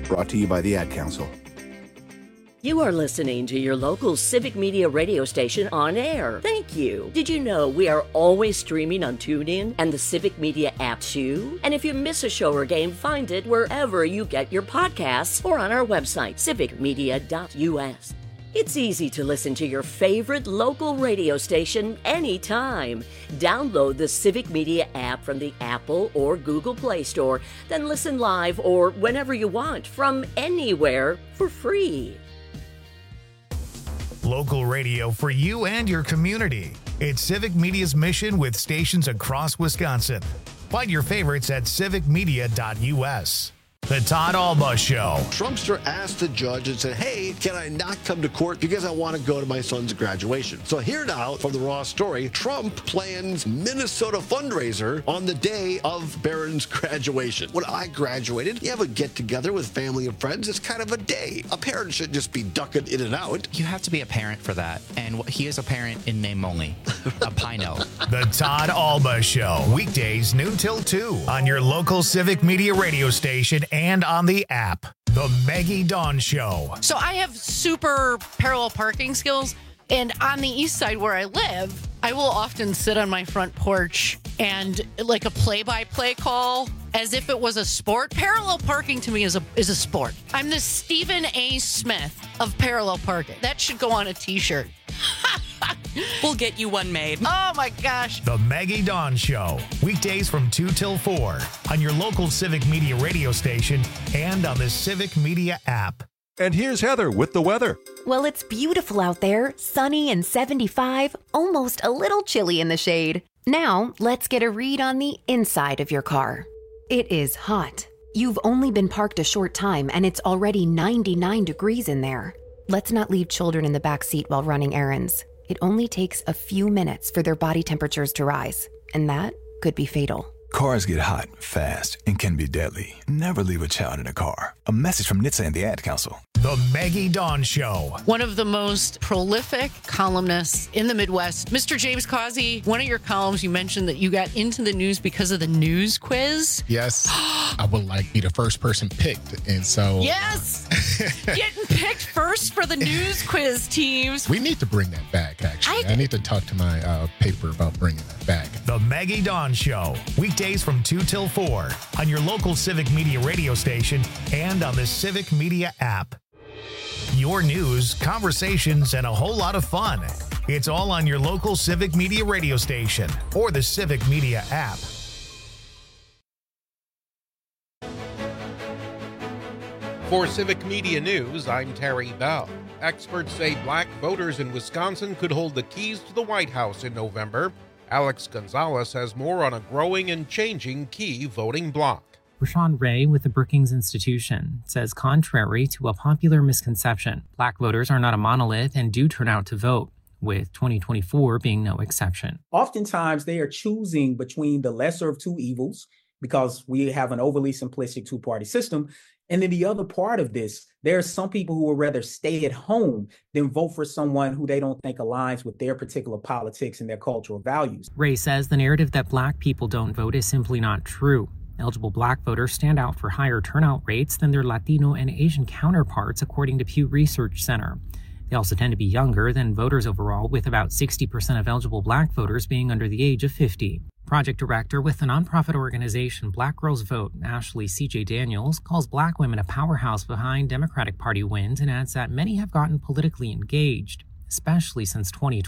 Brought to you by the Ad Council. You are listening to your local Civic Media radio station on air. Thank you. Did you know we are always streaming on TuneIn and the Civic Media app too? And if you miss a show or game, find it wherever you get your podcasts or on our website, civicmedia.us. It's easy to listen to your favorite local radio station anytime. Download the Civic Media app from the Apple or Google Play Store, then listen live or whenever you want from anywhere for free. Local radio for you and your community. It's Civic Media's mission with stations across Wisconsin. Find your favorites at civicmedia.us. The Todd Alba Show. Trumpster asked the judge and said, hey, can I not come to court because I want to go to my son's graduation? So here now from the Raw story, Trump plans Minnesota fundraiser on the day of Barron's graduation. When I graduated, you have a get-together with family and friends. It's kind of a day. A parent should just be ducking in and out. You have to be a parent for that. And he is a parent in name only. A Pino. The Todd Alba Show. Weekdays noon till 2 on your local Civic Media radio station and on the app. The Maggie Dawn Show. So I have super parallel parking skills. And on the east side where I live, I will often sit on my front porch and like a play-by-play call as if it was a sport. Parallel parking to me is a sport. I'm the Stephen A. Smith of parallel parking. That should go on a t-shirt. We'll get you one made. Oh my gosh. The Maggie Dawn Show. Weekdays from 2 till 4 on your local Civic Media radio station and on the Civic Media app. And here's Heather with the weather. Well, it's beautiful out there, sunny and 75, almost a little chilly in the shade. Now, let's get a read on the inside of your car. It is hot. You've only been parked a short time and it's already 99 degrees in there. Let's not leave children in the back seat while running errands. It only takes a few minutes for their body temperatures to rise, and that could be fatal. Cars get hot, fast, and can be deadly. Never leave a child in a car. A message from NHTSA and the Ad Council. The Maggie Dawn Show. One of the most prolific columnists in the Midwest, Mr. James Causey. One of your columns, you mentioned that you got into the news because of the news quiz. Yes. I would like to be the first person picked. And so... Yes! Getting picked first for the news quiz teams. We need to bring that back, actually. I need to talk to my paper about bringing that back. The Maggie Dawn Show. Weekdays from 2 till 4 on your local Civic Media radio station and on the Civic Media app. Your news, conversations, and a whole lot of fun. It's all on your local Civic Media radio station or the Civic Media app. For Civic Media News, I'm Terry Bell. Experts say black voters in Wisconsin could hold the keys to the White House in November. Alex Gonzalez has more on a growing and changing key voting bloc. Rashawn Ray with the Brookings Institution says contrary to a popular misconception, black voters are not a monolith and do turn out to vote, with 2024 being no exception. Oftentimes, they are choosing between the lesser of two evils because we have an overly simplistic two-party system. And then the other part of this, there are some people who would rather stay at home than vote for someone who they don't think aligns with their particular politics and their cultural values. Ray says the narrative that black people don't vote is simply not true. Eligible black voters stand out for higher turnout rates than their Latino and Asian counterparts, according to Pew Research Center. They also tend to be younger than voters overall, with about 60% of eligible black voters being under the age of 50. Project director with the nonprofit organization Black Girls Vote, Ashley C.J. Daniels, calls black women a powerhouse behind Democratic Party wins and adds that many have gotten politically engaged, especially since 2020.